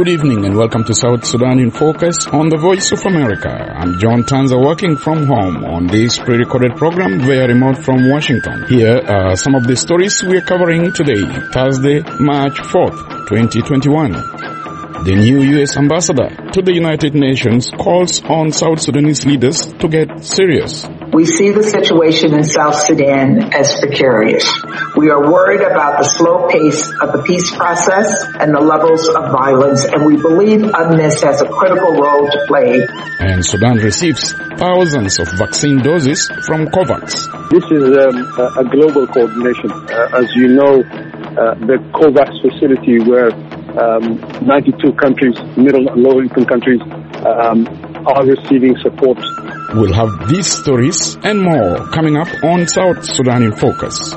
Good evening and welcome to South Sudan in Focus on the Voice of America. I'm John Tanza working from home on this pre-recorded program via remote from Washington. Here are some of the stories we are covering today, Thursday, March 4th, 2021. The new U.S. ambassador to the United Nations calls on South Sudanese leaders to get serious. We see the situation in South Sudan as precarious. We are worried about the slow pace of the peace process and the levels of violence, and we believe UNMISS has a critical role to play. And Sudan receives thousands of vaccine doses from COVAX. This is a global coordination. As you know, the COVAX facility where 92 countries, middle and low-income countries, are receiving support. We'll have these stories and more coming up on South Sudan in Focus.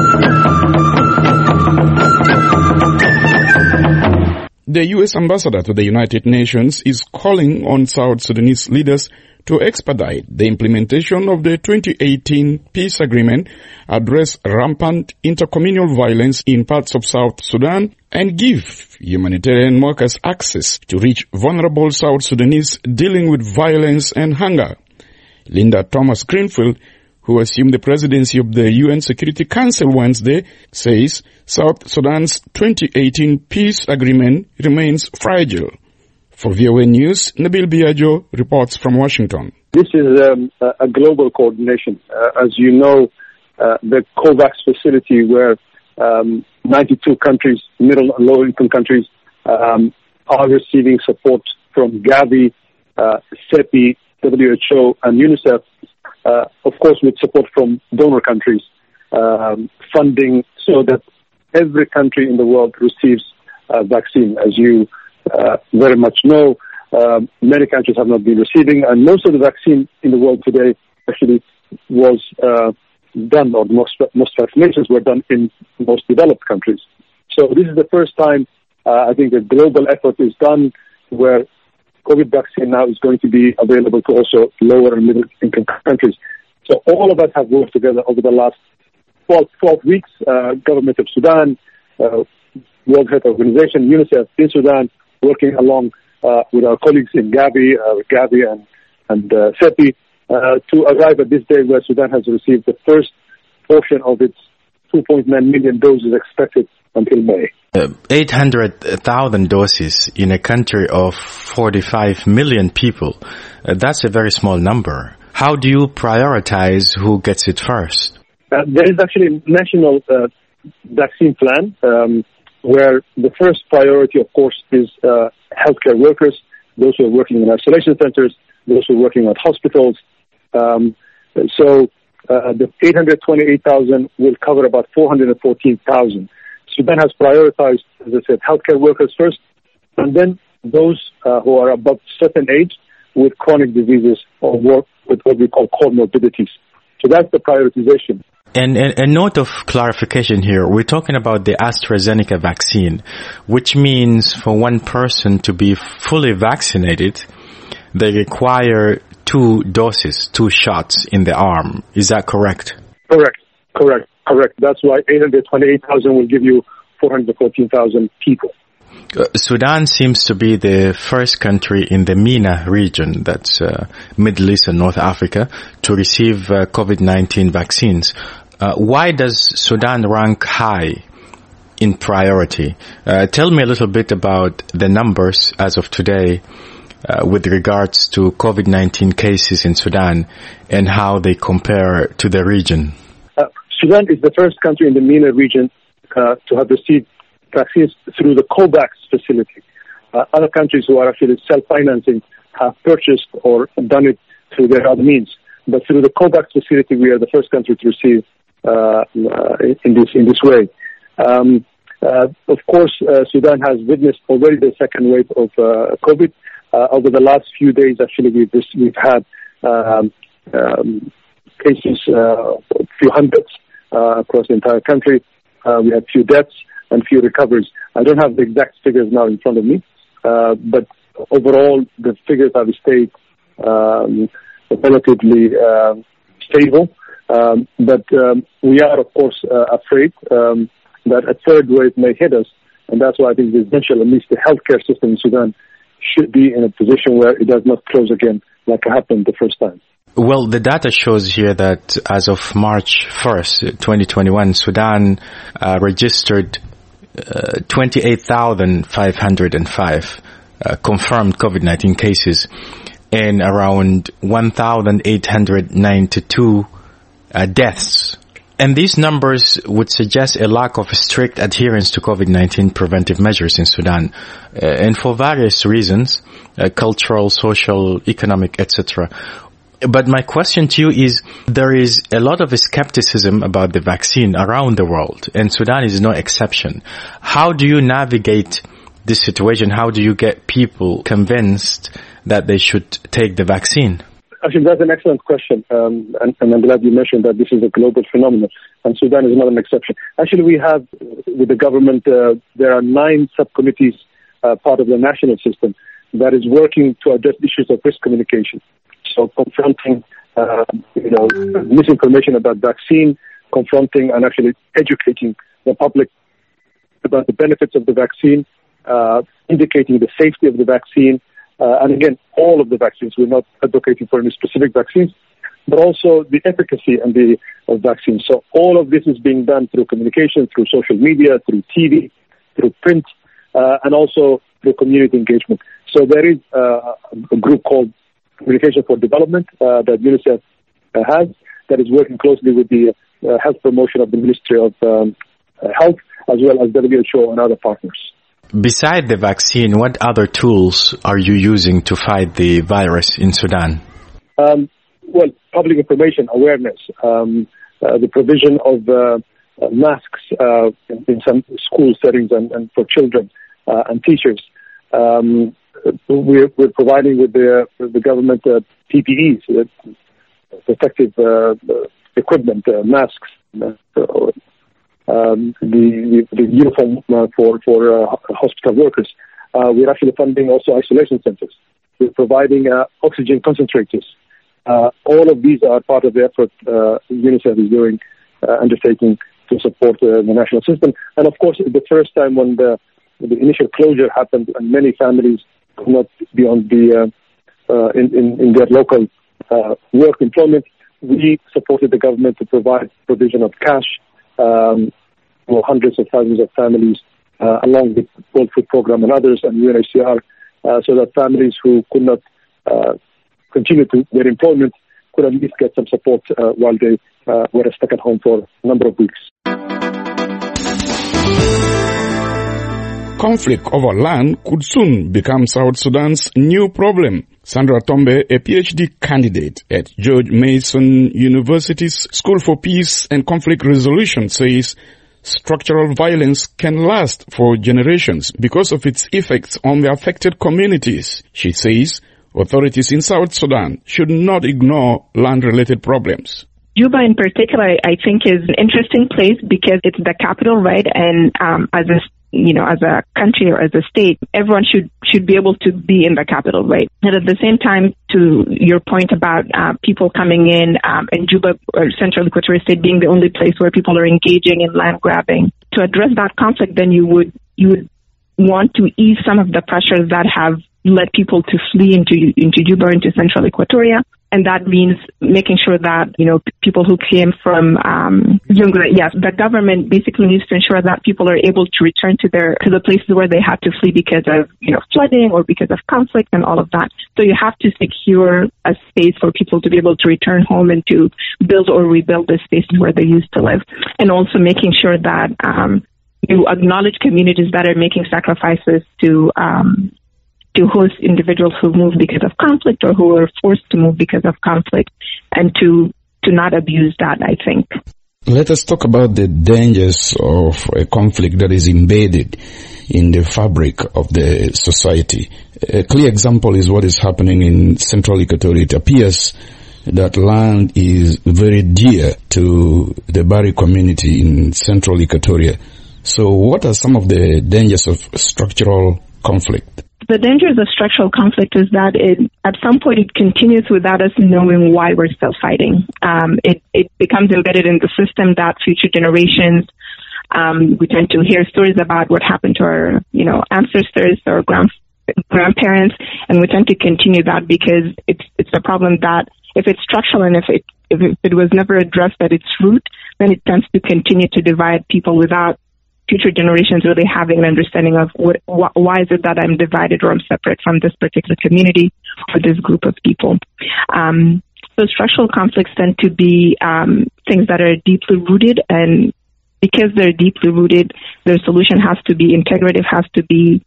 The U.S. ambassador to the United Nations is calling on South Sudanese leaders to expedite the implementation of the 2018 peace agreement, address rampant intercommunal violence in parts of South Sudan, and give humanitarian workers access to reach vulnerable South Sudanese dealing with violence and hunger. Linda Thomas-Greenfield, who assumed the presidency of the UN Security Council Wednesday, says South Sudan's 2018 peace agreement remains fragile. For VOA News, Nabil Biagio reports from Washington. This is a global coordination. As you know, the COVAX facility where 92 countries, middle and low-income countries, are receiving support from Gavi, CEPI, WHO, and UNICEF, of course with support from donor countries, funding so that every country in the world receives a vaccine. As you very much know, many countries have not been receiving, and most of the vaccine in the world today actually was done, or most vaccinations were done in most developed countries. So this is the first time I think a global effort is done where COVID vaccine now is going to be available to also lower and middle income countries. So all of us have worked together over the last 12 weeks, government of Sudan, World Health Organization, UNICEF in Sudan, working along with our colleagues in Gavi and CEPI, to arrive at this day where Sudan has received the first portion of its 2.9 million doses expected until May. 800,000 doses in a country of 45 million people. That's a very small number. How do you prioritize who gets it first? There is actually a national vaccine plan where the first priority, of course, is healthcare workers, those who are working in isolation centers, those who are working at hospitals. So the 828,000 will cover about 414,000. Sudan has prioritized, as I said, healthcare workers first, and then those who are above certain age with chronic diseases or with what we call comorbidities. So that's the prioritization. And a note of clarification here, we're talking about the AstraZeneca vaccine, which means for one person to be fully vaccinated, they require 2 doses, 2 shots in the arm. Is that correct? Correct. That's why 828,000 will give you 414,000 people. Sudan seems to be the first country in the MENA region, that's Middle East and North Africa, to receive COVID-19 vaccines. Why does Sudan rank high in priority? Tell me a little bit about the numbers as of today with regards to COVID-19 cases in Sudan and how they compare to the region. Sudan is the first country in the MENA region to have received vaccines through the COVAX facility. Other countries who are actually self-financing have purchased or done it through their other means. But through the COVAX facility, we are the first country to receive in this way. Of course, Sudan has witnessed already the second wave of COVID. Over the last few days, actually, we've had cases, a few hundreds across the entire country. We had few deaths and few recoveries. I don't have the exact figures now in front of me, but overall, the figures have stayed relatively stable. But we are, of course, afraid that a third wave may hit us And that's why I think it's essential, at least the healthcare system in Sudan should be in a position where it does not close again like it happened the first time. Well, the data shows here that as of March 1st, 2021, Sudan registered 28,505 confirmed COVID-19 cases and around 1,892 deaths. And these numbers would suggest a lack of strict adherence to COVID-19 preventive measures in Sudan, and for various reasons, cultural, social, economic, etc. But my question to you is, there is a lot of skepticism about the vaccine around the world, and Sudan is no exception. How do you navigate this situation? How do you get people convinced that they should take the vaccine? Actually, that's an excellent question, and I'm glad you mentioned that this is a global phenomenon, and Sudan is not an exception. Actually, we have, with the government, there are 9 subcommittees, part of the national system, that is working to address issues of risk communication. So confronting, misinformation about vaccine, confronting and actually educating the public about the benefits of the vaccine, indicating the safety of the vaccine, and again, all of the vaccines. We're not advocating for any specific vaccines, but also the efficacy and of vaccines. So all of this is being done through communication, through social media, through TV, through print, and also through community engagement. So there is a group called Communication for Development that UNICEF has, that is working closely with the health promotion of the Ministry of Health, as well as WHO and other partners. Beside the vaccine, what other tools are you using to fight the virus in Sudan? Well, public information awareness, the provision of masks in some school settings and for children and teachers. We're providing with the government PPEs, protective equipment, masks, the uniform for hospital workers. We're actually funding also isolation centers. We're providing oxygen concentrators. All of these are part of the effort UNICEF is doing, undertaking to support the national system. And of course, the first time when the initial closure happened and many families could not be on in their local work employment, we supported the government to provide provision of cash for hundreds of thousands of families, along with World Food Program and others and UNHCR, so that families who could not continue to their employment could at least get some support while they were stuck at home for a number of weeks. Conflict over land could soon become South Sudan's new problem. Sandra Tombe, a PhD candidate at George Mason University's School for Peace and Conflict Resolution, says structural violence can last for generations because of its effects on the affected communities. She says authorities in South Sudan should not ignore land-related problems. Juba in particular, I think, is an interesting place because it's the capital, right? And as a country or as a state, everyone should be able to be in the capital, right? And at the same time, to your point about people coming in, and Juba or Central Equatorial State being the only place where people are engaging in land grabbing, to address that conflict, then you would want to ease some of the pressures that have led people to flee into Juba, into Central Equatoria. And that means making sure that, people who came from the government basically needs to ensure that people are able to return to the places where they had to flee because of, flooding or because of conflict and all of that. So you have to secure a space for people to be able to return home and to build or rebuild the spaces where they used to live. And also making sure that you acknowledge communities that are making sacrifices to host individuals who move because of conflict or who are forced to move because of conflict, and to not abuse that, I think. Let us talk about the dangers of a conflict that is embedded in the fabric of the society. A clear example is what is happening in Central Equatoria. It appears that land is very dear to the Bari community in Central Equatoria. So what are some of the dangers of structural conflict? The dangers of structural conflict is that at some point it continues without us knowing why we're still fighting. It becomes embedded in the system that future generations We tend to hear stories about what happened to our, ancestors or grandparents, and we tend to continue that because it's a problem that if it's structural and if it was never addressed at its root, then it tends to continue to divide people without future generations really having an understanding of why is it that I'm divided or I'm separate from this particular community or this group of people. So structural conflicts tend to be things that are deeply rooted, and because they're deeply rooted, their solution has to be integrative, has to be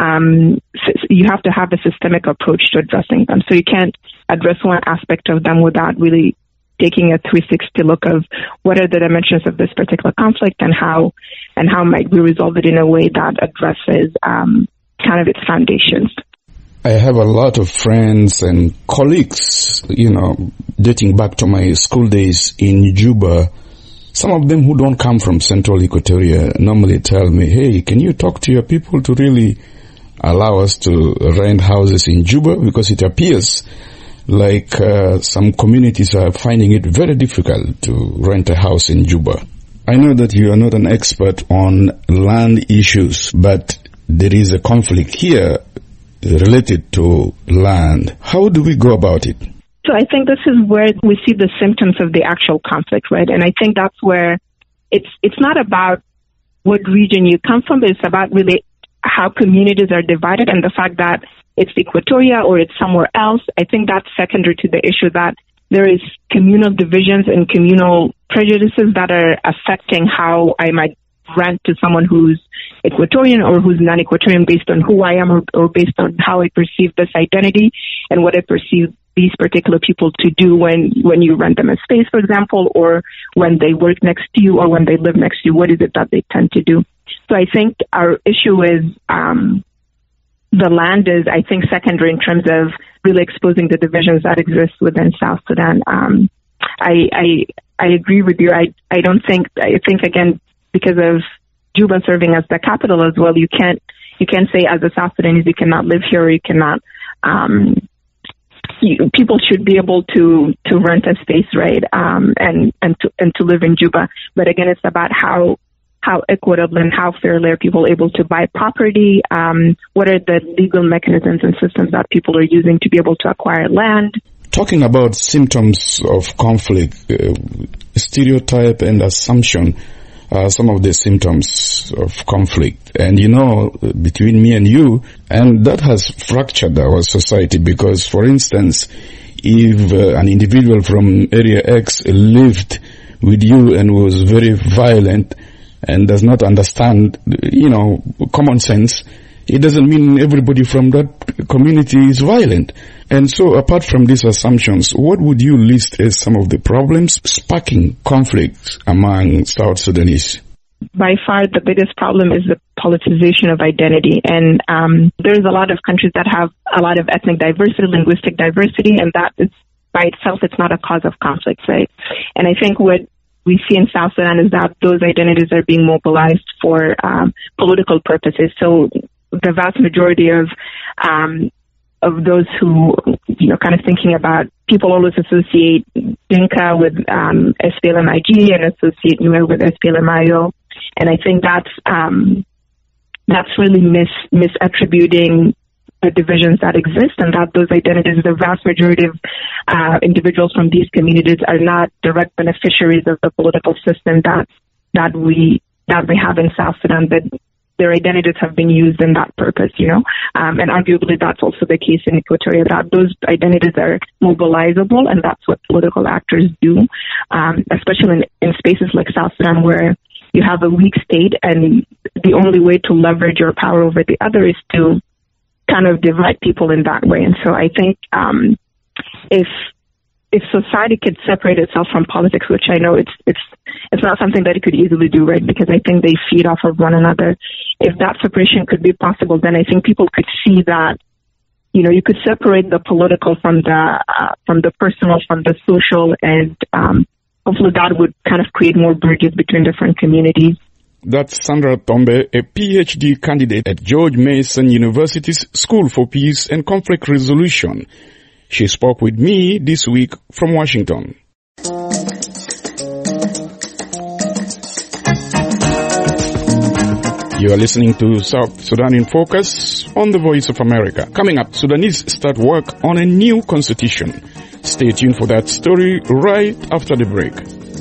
you have to have a systemic approach to addressing them. So you can't address one aspect of them without really taking a 360 look of what are the dimensions of this particular conflict and how might we resolve it in a way that addresses kind of its foundations. I have a lot of friends and colleagues, dating back to my school days in Juba. Some of them who don't come from Central Equatoria normally tell me, hey, can you talk to your people to really allow us to rent houses in Juba? Because it appears like some communities are finding it very difficult to rent a house in Juba. I know that you are not an expert on land issues, but there is a conflict here related to land. How do we go about it? So I think this is where we see the symptoms of the actual conflict, right? And I think that's where it's not about what region you come from, but it's about really how communities are divided and the fact that it's Equatoria or it's somewhere else. I think that's secondary to the issue that there is communal divisions and communal prejudices that are affecting how I might rent to someone who's Equatorian or who's non-Equatorian based on who I am or based on how I perceive this identity and what I perceive these particular people to do when you rent them a space, for example, or when they work next to you or when they live next to you. What is it that they tend to do? So I think our issue is the land is, I think, secondary in terms of really exposing the divisions that exist within South Sudan. I agree with you. I think again, because of Juba serving as the capital as well, you can't say as a South Sudanese you cannot live here or you cannot. People should be able to rent a space, right? And to live in Juba. But again, it's about how equitable and how fairly are people able to buy property? What are the legal mechanisms and systems that people are using to be able to acquire land? Talking about symptoms of conflict, stereotype and assumption are some of the symptoms of conflict. And between me and you, and that has fractured our society because, for instance, if an individual from area X lived with you and was very violent and does not understand, common sense, it doesn't mean everybody from that community is violent. And so apart from these assumptions, what would you list as some of the problems sparking conflicts among South Sudanese? By far, the biggest problem is the politicization of identity. And there's a lot of countries that have a lot of ethnic diversity, linguistic diversity, and that is by itself, it's not a cause of conflict, right? And I think what we see in South Sudan is that those identities are being mobilized for political purposes. So the vast majority of those who, kind of thinking about, people always associate Dinka with SPLM-IG and associate Nuer with SPLM-IO. And I think that's really misattributing the divisions that exist, and that those identities, the vast majority of individuals from these communities are not direct beneficiaries of the political system that we have in South Sudan, but their identities have been used in that purpose, and arguably that's also the case in Equatoria, that those identities are mobilizable, and that's what political actors do, especially in spaces like South Sudan where you have a weak state, and the only way to leverage your power over the other is to kind of divide people in that way. And so I think if society could separate itself from politics, which I know it's not something that it could easily do, right? Because I think they feed off of one another. If that separation could be possible, then I think people could see that, you could separate the political from the personal, from the social, and hopefully that would kind of create more bridges between different communities. That's Sandra Tombe, a PhD candidate at George Mason University's School for Peace and Conflict Resolution. She spoke with me this week from Washington. You are listening to South Sudan in Focus on the Voice of America. Coming up, Sudanese start work on a new constitution. Stay tuned for that story right after the break.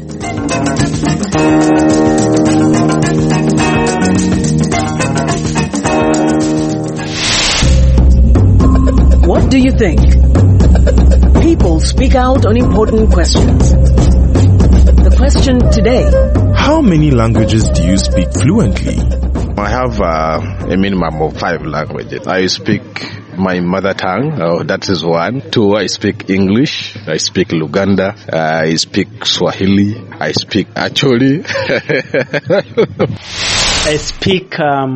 What do you think? People speak out on important questions. The question today: how many languages do you speak fluently? I have a minimum of 5 languages. I speak my mother tongue, that is one. 2, I speak English. I speak Luganda. I speak Swahili. I speak Acholi. I speak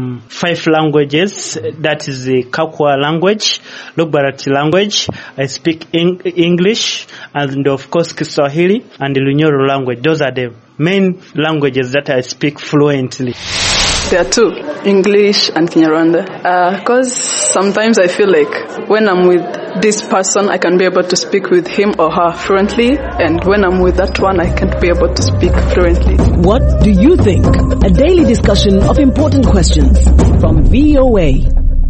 5 languages. That is the Kakwa language, Lugbarati language. I speak English and of course Kiswahili and the Lunyoro language. Those are the main languages that I speak fluently. There are 2, English and Kinyarwanda. Because sometimes I feel like when I'm with this person, I can be able to speak with him or her fluently, and when I'm with that one, I can't be able to speak fluently. What do you think? A daily discussion of important questions from VOA.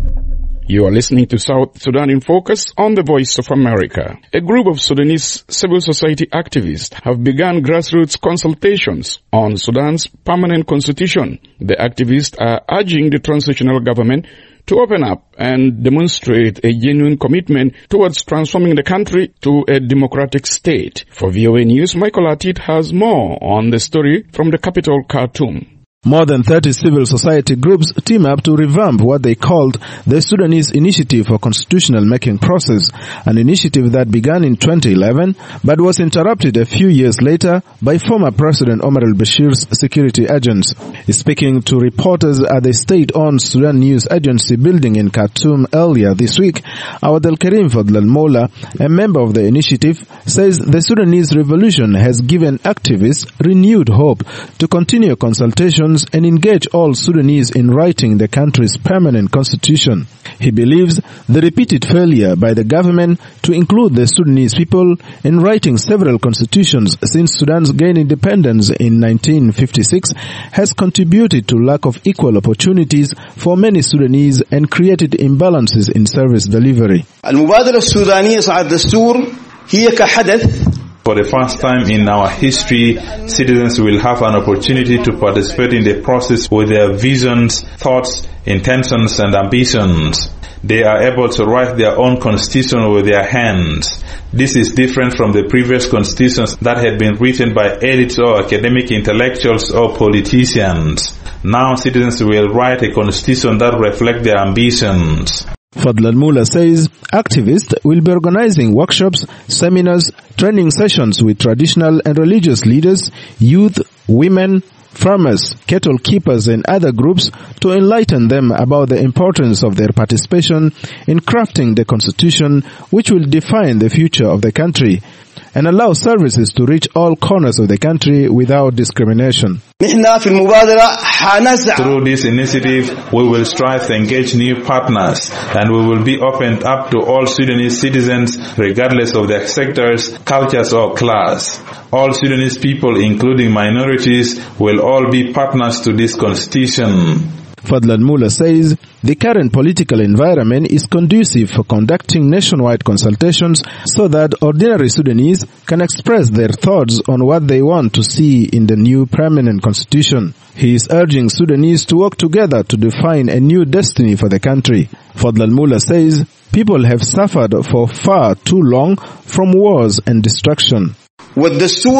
You are listening to South Sudan in Focus on the Voice of America. A group of Sudanese civil society activists have begun grassroots consultations on Sudan's permanent constitution. The activists are urging the transitional government to open up and demonstrate a genuine commitment towards transforming the country to a democratic state. For VOA News, Michael Atit has more on the story from the capital, Khartoum. More than 30 civil society groups team up to revamp what they called the Sudanese Initiative for Constitutional Making Process, an initiative that began in 2011 but was interrupted a few years later by former President Omar al-Bashir's security agents. Speaking to reporters at the state-owned Sudan News Agency building in Khartoum earlier this week, Awad al-Karim Fadl al-Mola, a member of the initiative, says the Sudanese revolution has given activists renewed hope to continue consultations and engage all Sudanese in writing the country's permanent constitution. He believes the repeated failure by the government to include the Sudanese people in writing several constitutions since Sudan's gained independence in 1956 has contributed to lack of equal opportunities for many Sudanese and created imbalances in service delivery. المبادرة السودانية صعد الدستور هي كحدث. For the first time in our history, citizens will have an opportunity to participate in the process with their visions, thoughts, intentions, and ambitions. They are able to write their own constitution with their hands. This is different from the previous constitutions that had been written by elites or academic intellectuals or politicians. Now citizens will write a constitution that reflects their ambitions. Fadl al-Mola says activists will be organizing workshops, seminars, training sessions with traditional and religious leaders, youth, women, farmers, cattle keepers and other groups to enlighten them about the importance of their participation in crafting the constitution which will define the future of the country and allow services to reach all corners of the country without discrimination. Through this initiative, we will strive to engage new partners and we will be opened up to all Sudanese citizens regardless of their sectors, cultures or class. All Sudanese people, including minorities, will all be partners to this constitution. Fadl al-Mola says the current political environment is conducive for conducting nationwide consultations so that ordinary Sudanese can express their thoughts on what they want to see in the new permanent constitution. He is urging Sudanese to work together to define a new destiny for the country. Fadl al-Mola says people have suffered for far too long from wars and destruction. When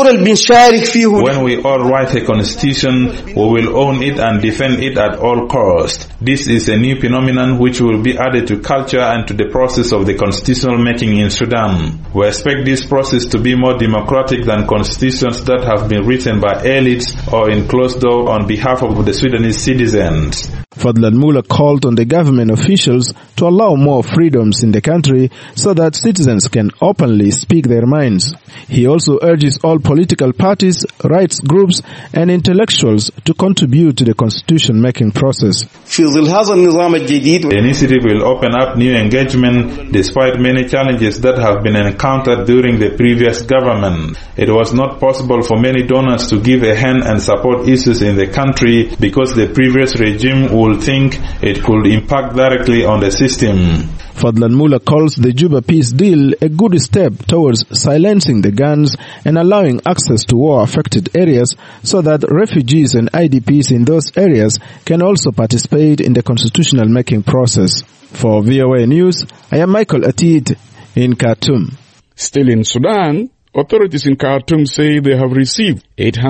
we all write a constitution, we will own it and defend it at all costs. This is a new phenomenon which will be added to culture and to the process of the constitutional making in Sudan. We expect this process to be more democratic than constitutions that have been written by elites or in closed door on behalf of the Sudanese citizens. Fadl al-Mola called on the government officials to allow more freedoms in the country so that citizens can openly speak their minds. He also urges all political parties, rights groups and intellectuals to contribute to the constitution-making process. The initiative will open up new engagement despite many challenges that have been encountered during the previous government. It was not possible for many donors to give a hand and support issues in the country because the previous regime would would think it could impact directly on the system. Fadlan Mullah calls the Juba peace deal a good step towards silencing the guns and allowing access to war-affected areas so that refugees and IDPs in those areas can also participate in the constitutional making process. For VOA News, I am Michael Atid in Khartoum. Still in Sudan, authorities in Khartoum say they have received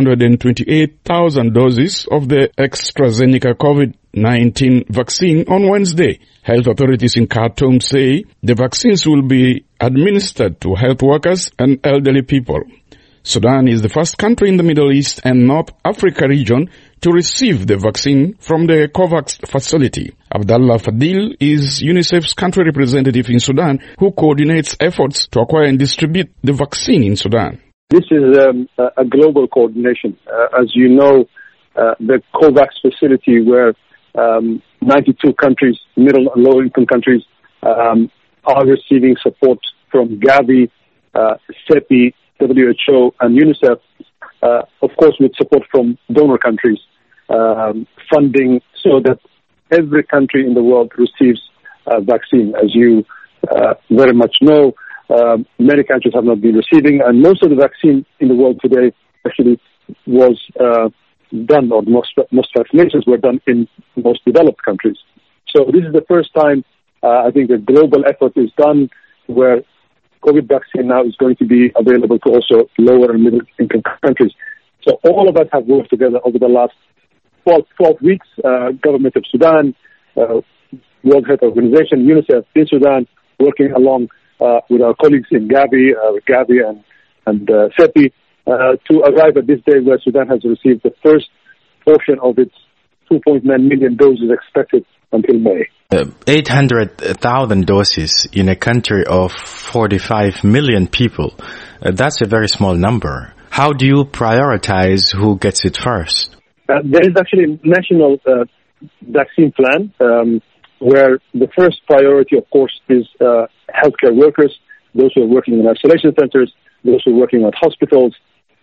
828,000 doses of the AstraZeneca COVID-19 vaccine on Wednesday. Health authorities in Khartoum say the vaccines will be administered to health workers and elderly people. Sudan is the first country in the Middle East and North Africa region to receive the vaccine from the COVAX facility. Abdallah Fadil is UNICEF's country representative in Sudan who coordinates efforts to acquire and distribute the vaccine in Sudan. This is a global coordination. As you know, the COVAX facility where 92 countries, middle and low-income countries, are receiving support from Gavi, CEPI, WHO, and UNICEF, of course with support from donor countries, funding so that every country in the world receives a vaccine. As you very much know, many countries have not been receiving, and most of the vaccine in the world today actually was done, or most vaccinations were done in most developed countries. So this is the first time I think a global effort is done where COVID vaccine now is going to be available to also lower and middle income countries. So all of us have worked together over the last 12 weeks. Government of Sudan, World Health Organization, UNICEF in Sudan, working along with our colleagues in Gavi and CEPI, to arrive at this day where Sudan has received the first portion of its 2.9 million doses expected until May. 800,000 doses in a country of 45 million people. That's a very small number. How do you prioritize who gets it first? There is actually a national vaccine plan where the first priority, of course, is healthcare workers, those who are working in isolation centers, those who are working at hospitals.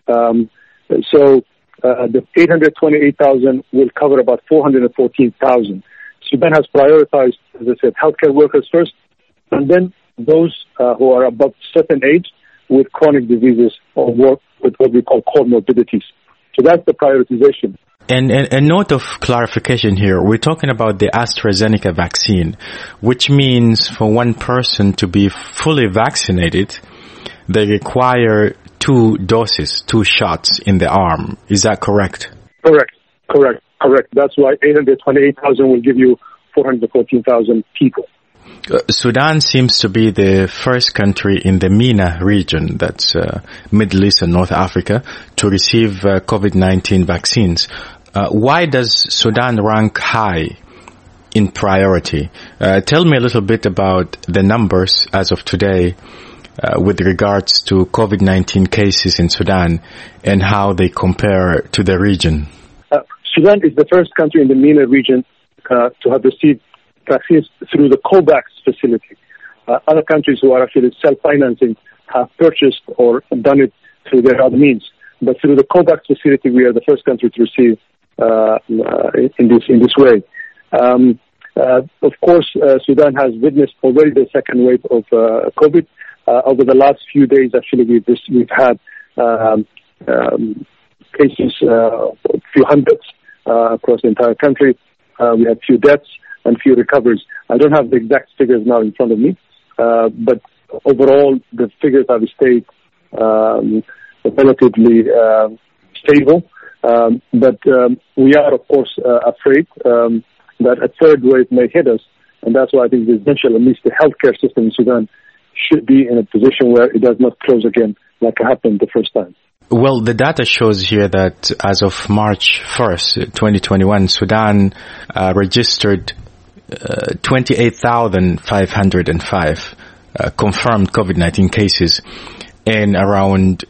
So the 828,000 will cover about 414,000. Sudan has prioritized, as I said, healthcare workers first, and then those who are above certain age with chronic diseases or with what we call comorbidities. So that's the prioritization. And a note of clarification here, we're talking about the AstraZeneca vaccine, which means for one person to be fully vaccinated, they require 2 doses, 2 shots in the arm. Is that correct? Correct. That's why 828,000 will give you 414,000 people. Sudan seems to be the first country in the MENA region, that's Middle East and North Africa, to receive COVID-19 vaccines. Why does Sudan rank high in priority? Tell me a little bit about the numbers as of today with regards to COVID-19 cases in Sudan and how they compare to the region. Sudan is the first country in the MENA region to have received vaccines through the COVAX facility. Other countries who are actually self-financing have purchased or done it through their other means. But through the COVAX facility, we are the first country to receive in this way. Of course, Sudan has witnessed already the second wave of COVID. Over the last few days, actually, we've had cases, a few hundreds across the entire country. We had few deaths and few recoveries. I don't have the exact figures now in front of me, but overall, the figures have stayed relatively stable. But we are, of course, afraid that a third wave may hit us, and that's why I think it's essential, at least the healthcare system in Sudan should be in a position where it does not close again like it happened the first time. Well, the data shows here that as of March 1st, 2021, Sudan registered 28,505 confirmed COVID-19 cases and around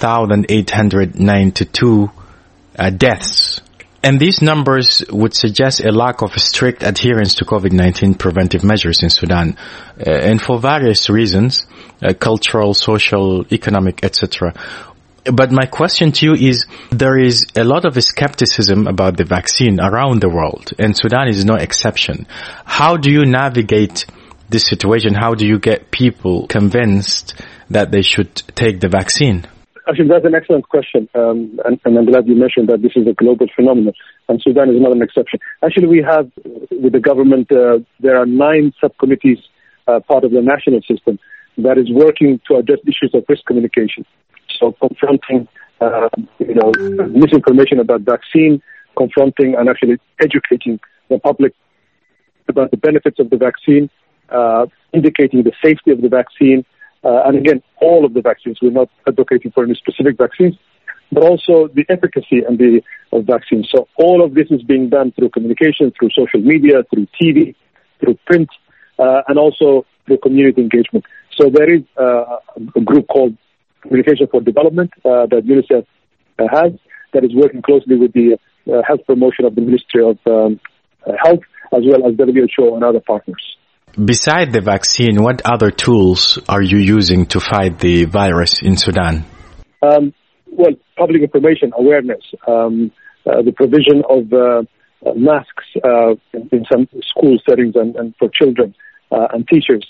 1,892 deaths. And these numbers would suggest a lack of strict adherence to COVID-19 preventive measures in Sudan. And for various reasons, cultural, social, economic, etc. But my question to you is, there is a lot of skepticism about the vaccine around the world, and Sudan is no exception. How do you navigate this situation? How do you get people convinced that they should take the vaccine? Actually, that's an excellent question, and I'm glad you mentioned that this is a global phenomenon, and Sudan is not an exception. Actually, we have, with the government, there are 9 subcommittees, part of the national system, that is working to address issues of risk communication. So confronting, misinformation about vaccine, confronting and actually educating the public about the benefits of the vaccine, indicating the safety of the vaccine, and again, all of the vaccines. We're not advocating for any specific vaccines, but also the efficacy and of vaccines. So all of this is being done through communication, through social media, through TV, through print, and also through community engagement. So there is a group called Communication for Development that UNICEF has, that is working closely with the health promotion of the Ministry of Health, as well as WHO and other partners. Beside the vaccine, what other tools are you using to fight the virus in Sudan? Well, public information awareness, the provision of masks in some school settings and for children and teachers.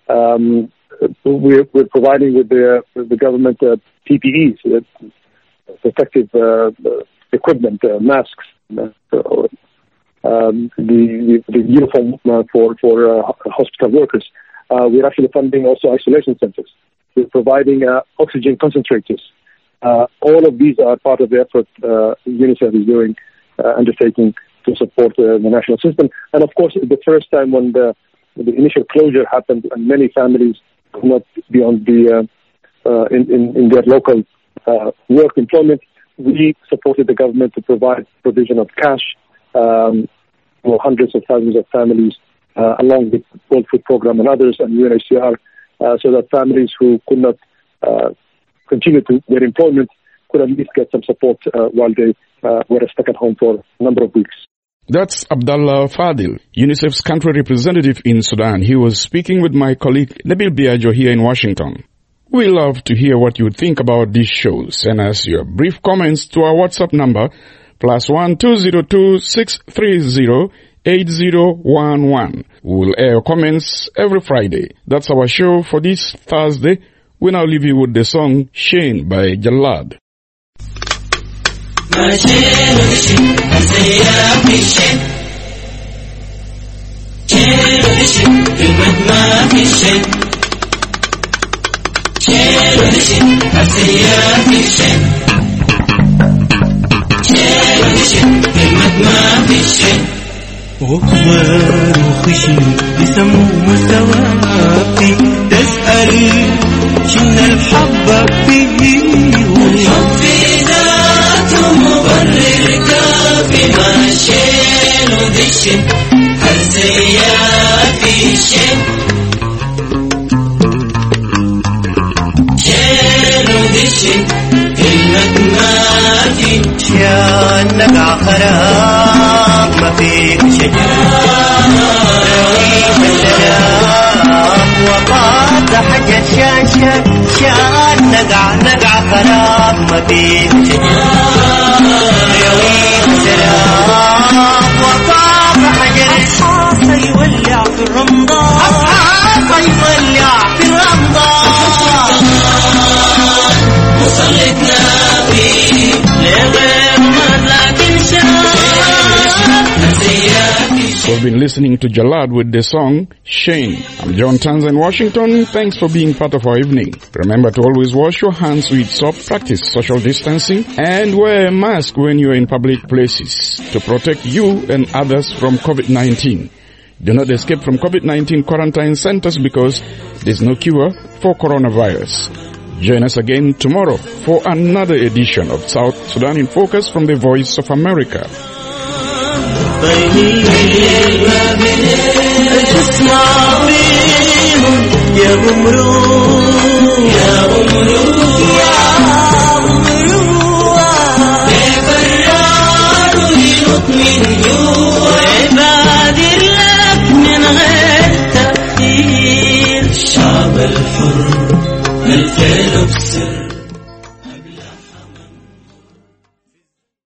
We're providing with the government PPEs, protective equipment, masks, the uniform for hospital workers. We're actually funding also isolation centers. We're providing oxygen concentrators. All of these are part of the effort UNICEF is doing, undertaking to support the national system. And of course, the first time when the initial closure happened and many families could not be on in their local work employment, we supported the government to provide provision of cash for hundreds of thousands of families, along with World Food Program and others and UNHCR, so that families who could not continue to their employment could at least get some support while they were stuck at home for a number of weeks. That's Abdallah Fadil, UNICEF's country representative in Sudan. He was speaking with my colleague Nabil Biagio here in Washington. We love to hear what you think about these shows. Send us your brief comments to our WhatsApp number, +1 202 630 8011. We'll air comments every Friday. That's our show for this Thursday. We now leave you with the song Shane by Jalad. وكبار وخشن بسموه سوافي تسأل شن الحب فيه والحب ذاته مبرر كافي ما شين ودشن هرزيا في شين ودشن كلمة ما في شان نقع خراب ما في وقاد حجة شان نقع خراب ما فيه يويب سلام وقاد حجة أصحاب يولع في الرمضان أصحاب يولع في الرمضان وصلتنا بيه لغير ما لكن We've been listening to Jalad with the song Shane. I'm John Tanza in Washington. Thanks for being part of our evening. Remember to always wash your hands with soap, practice social distancing, and wear a mask when you're in public places to protect you and others from COVID-19. Do not escape from COVID-19 quarantine centers because there's no cure for coronavirus. Join us again tomorrow for another edition of South Sudan in Focus from the Voice of America. يا غمرو يا غمرو يا غمرو بفرار ينط من جوا بادر لك من غير تأخير الشعب الحر الفلوكس